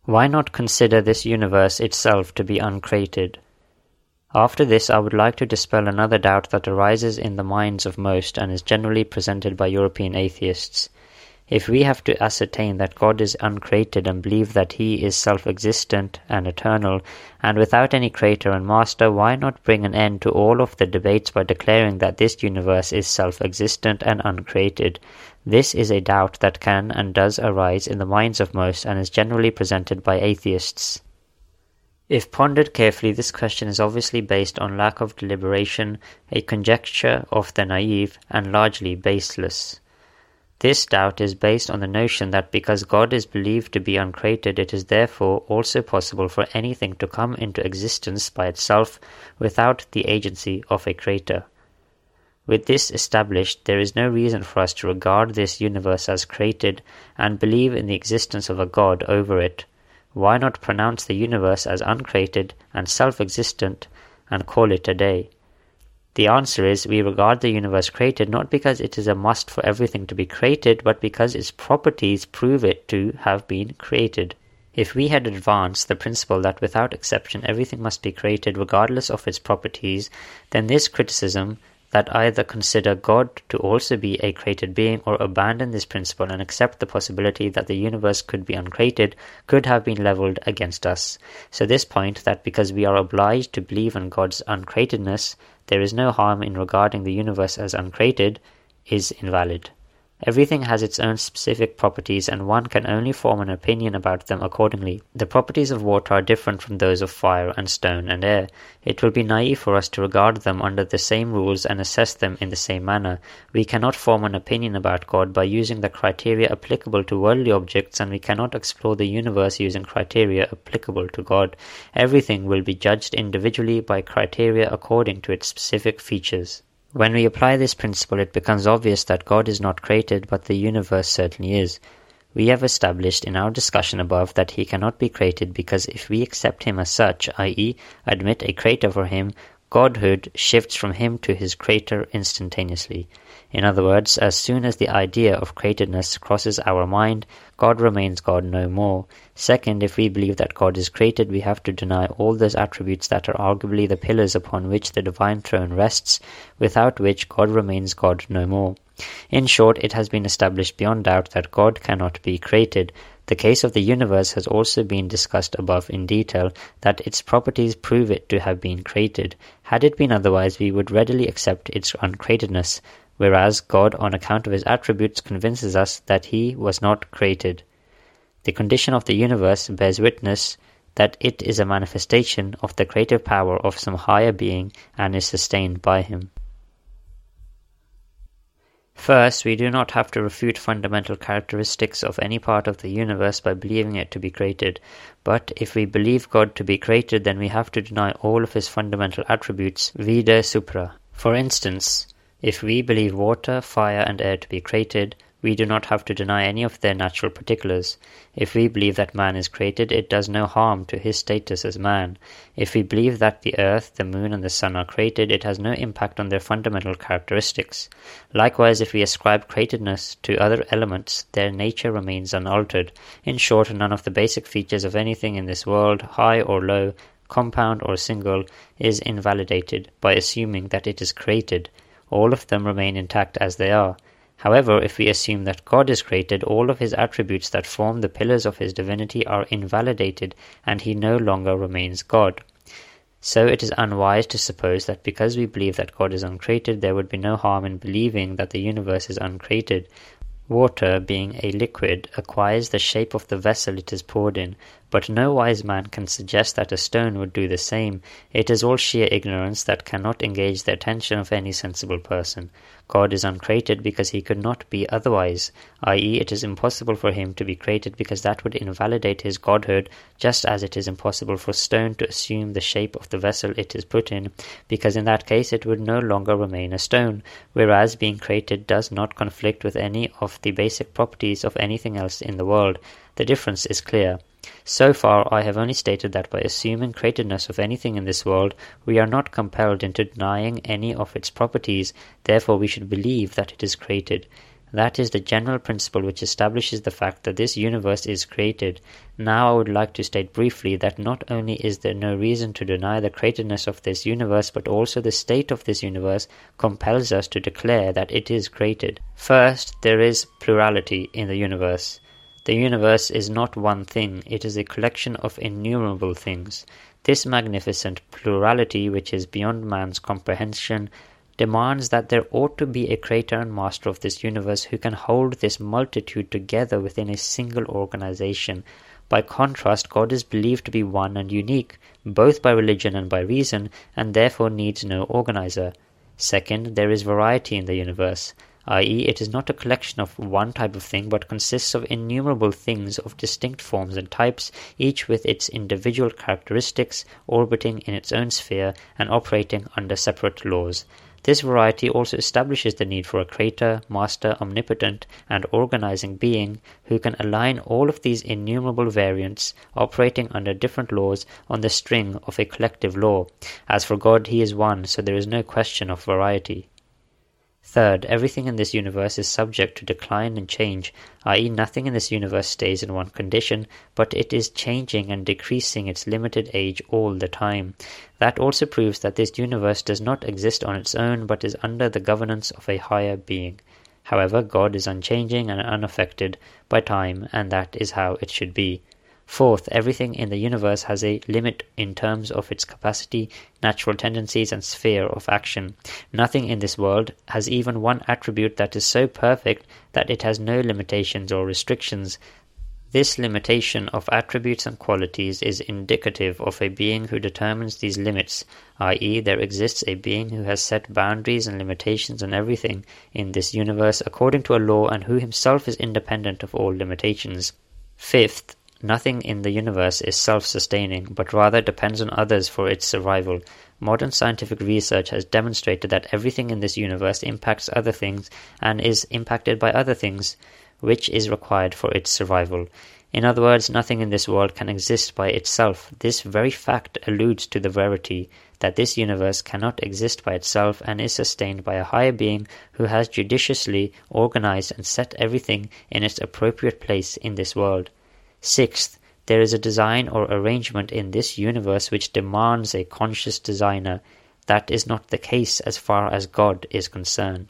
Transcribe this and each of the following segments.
Why not consider this universe itself to be uncreated? After this, I would like to dispel another doubt that arises in the minds of most and is generally presented by European atheists. If we have to ascertain that God is uncreated and believe that He is self-existent and eternal, and without any creator and master, why not bring an end to all of the debates by declaring that this universe is self-existent and uncreated? This is a doubt that can and does arise in the minds of most and is generally presented by atheists. If pondered carefully, this question is obviously based on lack of deliberation, a conjecture of the naive, and largely baseless. This doubt is based on the notion that because God is believed to be uncreated, it is therefore also possible for anything to come into existence by itself without the agency of a creator. With this established, there is no reason for us to regard this universe as created and believe in the existence of a God over it. Why not pronounce the universe as uncreated and self-existent and call it a day? The answer is, we regard the universe created not because it is a must for everything to be created, but because its properties prove it to have been created. If we had advanced the principle that without exception everything must be created regardless of its properties, then this criticism, that either consider God to also be a created being or abandon this principle and accept the possibility that the universe could be uncreated, could have been levelled against us. So this point, that because we are obliged to believe in God's uncreatedness, there is no harm in regarding the universe as uncreated, is invalid. Everything has its own specific properties, and one can only form an opinion about them accordingly. The properties of water are different from those of fire and stone and air. It will be naive for us to regard them under the same rules and assess them in the same manner. We cannot form an opinion about God by using the criteria applicable to worldly objects, and we cannot explore the universe using criteria applicable to God. Everything will be judged individually by criteria according to its specific features. When we apply this principle, it becomes obvious that God is not created, but the universe certainly is. We have established in our discussion above that He cannot be created because if we accept Him as such, i.e., admit a creator for Him, Godhood shifts from Him to His creator instantaneously. In other words, as soon as the idea of createdness crosses our mind, God remains God no more. Second, if we believe that God is created, we have to deny all those attributes that are arguably the pillars upon which the divine throne rests, without which God remains God no more. In short, it has been established beyond doubt that God cannot be created. The case of the universe has also been discussed above in detail, that its properties prove it to have been created. Had it been otherwise, we would readily accept its uncreatedness, whereas God, on account of His attributes, convinces us that He was not created. The condition of the universe bears witness that it is a manifestation of the creative power of some higher being and is sustained by Him. First, we do not have to refute fundamental characteristics of any part of the universe by believing it to be created. But if we believe God to be created, then we have to deny all of His fundamental attributes, vide supra. For instance, if we believe water, fire, and air to be created, we do not have to deny any of their natural particulars. If we believe that man is created, it does no harm to his status as man. If we believe that the earth, the moon, and the sun are created, it has no impact on their fundamental characteristics. Likewise, if we ascribe createdness to other elements, their nature remains unaltered. In short, none of the basic features of anything in this world, high or low, compound or single, is invalidated by assuming that it is created. All of them remain intact as they are. However, if we assume that God is created, all of His attributes that form the pillars of His divinity are invalidated, and He no longer remains God. So it is unwise to suppose that because we believe that God is uncreated, there would be no harm in believing that the universe is uncreated. Water, being a liquid, acquires the shape of the vessel it is poured in, but no wise man can suggest that a stone would do the same. It is all sheer ignorance that cannot engage the attention of any sensible person. God is uncreated because He could not be otherwise, i.e., it is impossible for Him to be created because that would invalidate His godhood, just as it is impossible for stone to assume the shape of the vessel it is put in, because in that case it would no longer remain a stone, whereas being created does not conflict with any of the basic properties of anything else in the world. The difference is clear. So far, I have only stated that by assuming createdness of anything in this world, we are not compelled into denying any of its properties, therefore we should believe that it is created. That is the general principle which establishes the fact that this universe is created. Now I would like to state briefly that not only is there no reason to deny the createdness of this universe, but also the state of this universe compels us to declare that it is created. First, there is plurality in the universe. The universe is not one thing, it is a collection of innumerable things. This magnificent plurality, which is beyond man's comprehension, demands that there ought to be a creator and master of this universe who can hold this multitude together within a single organization. By contrast, God is believed to be one and unique, both by religion and by reason, and therefore needs no organizer. Second, there is variety in the universe, i.e., it is not a collection of one type of thing, but consists of innumerable things of distinct forms and types, each with its individual characteristics, orbiting in its own sphere and operating under separate laws. This variety also establishes the need for a creator, master, omnipotent, and organizing being who can align all of these innumerable variants operating under different laws on the string of a collective law. As for God, he is one, so there is no question of variety. Third, everything in this universe is subject to decline and change, i.e. nothing in this universe stays in one condition, but it is changing and decreasing its limited age all the time. That also proves that this universe does not exist on its own, but is under the governance of a higher being. However, God is unchanging and unaffected by time, and that is how it should be. Fourth, everything in the universe has a limit in terms of its capacity, natural tendencies, and sphere of action. Nothing in this world has even one attribute that is so perfect that it has no limitations or restrictions. This limitation of attributes and qualities is indicative of a being who determines these limits, i.e. there exists a being who has set boundaries and limitations on everything in this universe according to a law and who himself is independent of all limitations. Fifth, nothing in the universe is self-sustaining, but rather depends on others for its survival. Modern scientific research has demonstrated that everything in this universe impacts other things and is impacted by other things, which is required for its survival. In other words, nothing in this world can exist by itself. This very fact alludes to the verity that this universe cannot exist by itself and is sustained by a higher being who has judiciously organized and set everything in its appropriate place in this world. Sixth, there is a design or arrangement in this universe which demands a conscious designer. That is not the case as far as God is concerned.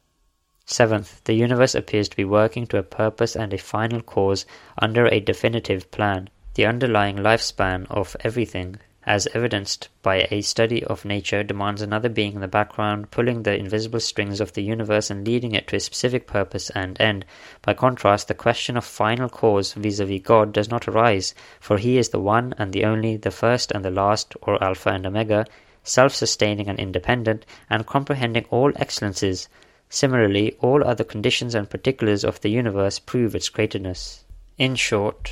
Seventh, the universe appears to be working to a purpose and a final cause under a definitive plan. The underlying lifespan of everything, as evidenced by a study of nature, demands another being in the background, pulling the invisible strings of the universe and leading it to a specific purpose and end. By contrast, the question of final cause vis-a-vis God does not arise, for he is the one and the only, the first and the last, or Alpha and Omega, self-sustaining and independent, and comprehending all excellences. Similarly, all other conditions and particulars of the universe prove its createdness. In short,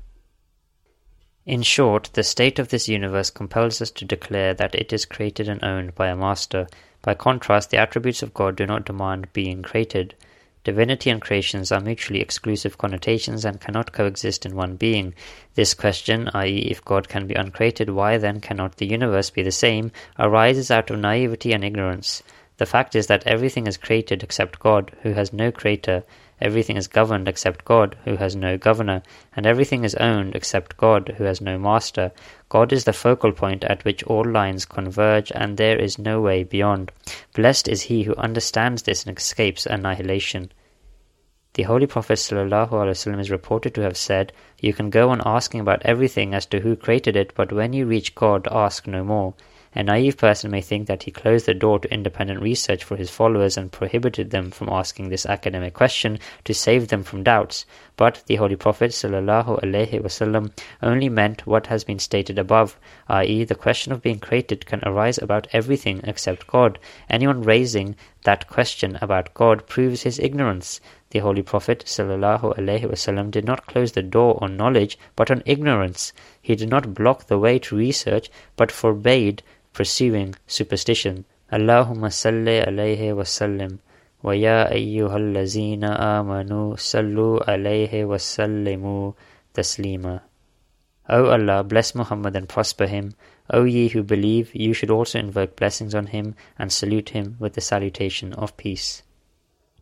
the state of this universe compels us to declare that it is created and owned by a master. By contrast, the attributes of God do not demand being created. Divinity and creations are mutually exclusive connotations and cannot coexist in one being. This question, i.e. if God can be uncreated, why then cannot the universe be the same, arises out of naivety and ignorance. The fact is that everything is created except God, who has no creator. Everything is governed except God, who has no governor, and everything is owned except God, who has no master. God is the focal point at which all lines converge, and there is no way beyond. Blessed is he who understands this and escapes annihilation. The Holy Prophet ﷺ is reported to have said, "You can go on asking about everything as to who created it, but when you reach God, ask no more." A naive person may think that he closed the door to independent research for his followers and prohibited them from asking this academic question to save them from doubts, but the Holy Prophet ﷺ only meant what has been stated above, i.e. the question of being created can arise about everything except God. Anyone raising that question about God proves his ignorance. The Holy Prophet ﷺ did not close the door on knowledge, but on ignorance. He did not block the way to research, but forbade pursuing superstition. Allahumma salli alayhi wa sallim. Wa ya ayyuhallazina amanu sallu alayhi wa sallimu taslima. O Allah, bless Muhammad and prosper him. O ye who believe, you should also invoke blessings on him and salute him with the salutation of peace.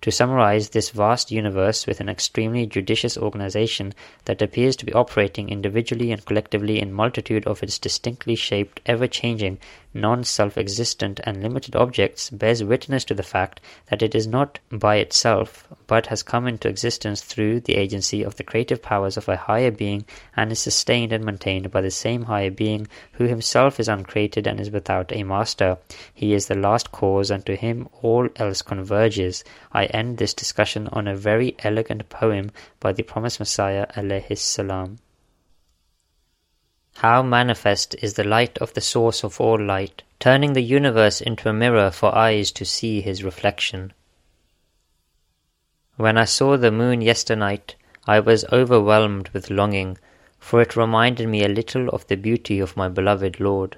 To summarize, this vast universe with an extremely judicious organization that appears to be operating individually and collectively in multitude of its distinctly shaped, ever-changing, non-self-existent and limited objects bears witness to the fact that it is not by itself, but has come into existence through the agency of the creative powers of a higher being and is sustained and maintained by the same higher being who himself is uncreated and is without a master. He is the last cause and to him all else converges. I end this discussion on a very elegant poem by the promised Messiah alayhi salam. How manifest is the light of the source of all light, turning the universe into a mirror for eyes to see his reflection. When I saw the moon yesternight, I was overwhelmed with longing, for it reminded me a little of the beauty of my beloved Lord.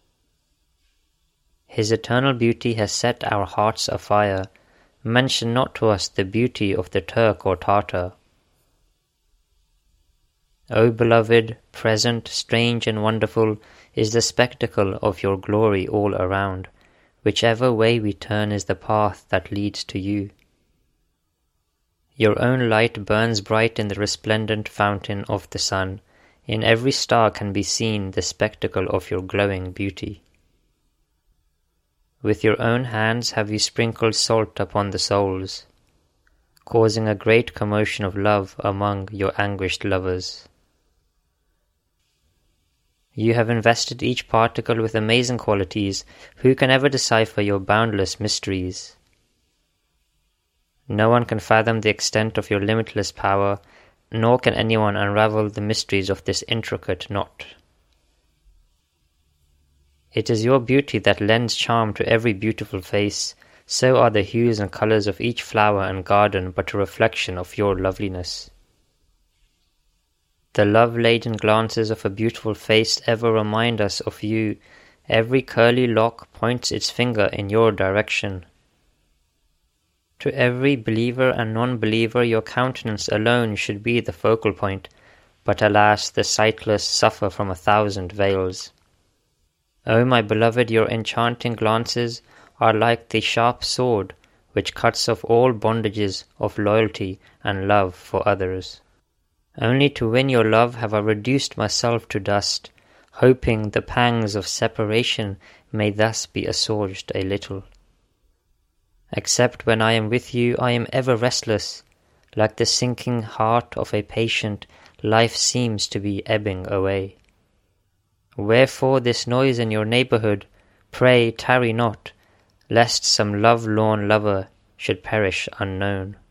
His eternal beauty has set our hearts afire. Mention not to us the beauty of the Turk or Tartar. O beloved, present, strange and wonderful is the spectacle of your glory all around. Whichever way we turn is the path that leads to you. Your own light burns bright in the resplendent fountain of the sun. In every star can be seen the spectacle of your glowing beauty. With your own hands have you sprinkled salt upon the souls, causing a great commotion of love among your anguished lovers. You have invested each particle with amazing qualities. Who can ever decipher your boundless mysteries? No one can fathom the extent of your limitless power, nor can anyone unravel the mysteries of this intricate knot. It is your beauty that lends charm to every beautiful face. So are the hues and colours of each flower and garden but a reflection of your loveliness. The love-laden glances of a beautiful face ever remind us of you. Every curly lock points its finger in your direction. To every believer and non-believer your countenance alone should be the focal point, but alas, the sightless suffer from 1,000 veils. O my beloved, your enchanting glances are like the sharp sword which cuts off all bondages of loyalty and love for others. Only to win your love have I reduced myself to dust, hoping the pangs of separation may thus be assuaged a little. Except when I am with you, I am ever restless. Like the sinking heart of a patient, life seems to be ebbing away. Wherefore this noise in your neighbourhood? Pray tarry not, lest some love-lorn lover should perish unknown.